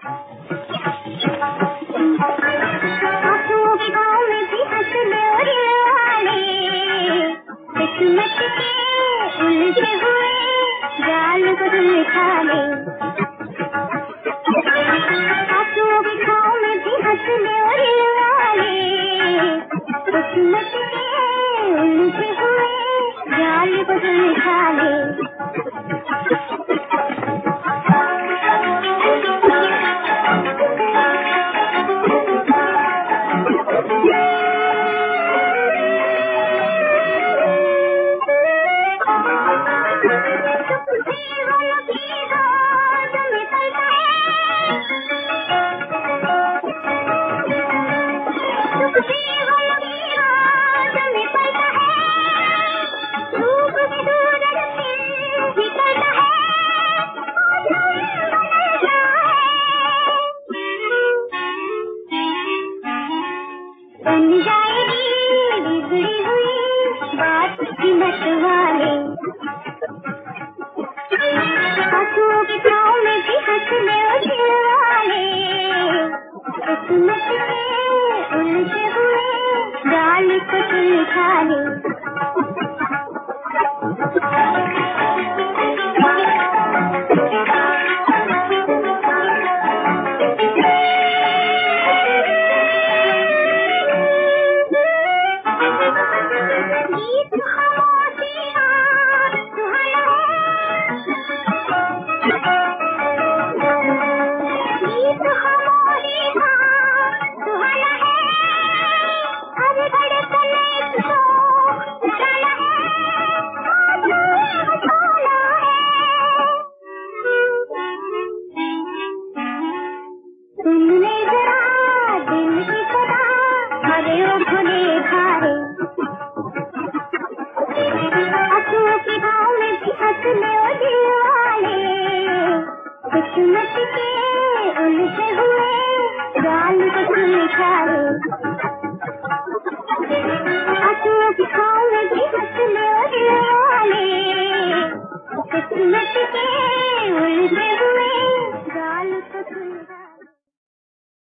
आंसुओं की छाँव में भी हंस ले और वाले, किस्मत के उलझे हुए जाल को तुम खा ले। आंसुओं की छाँव में भी हंस ले और वाले, किस्मत के उलझे हुए जाल को तुम खा ले। किस्मत के उलझे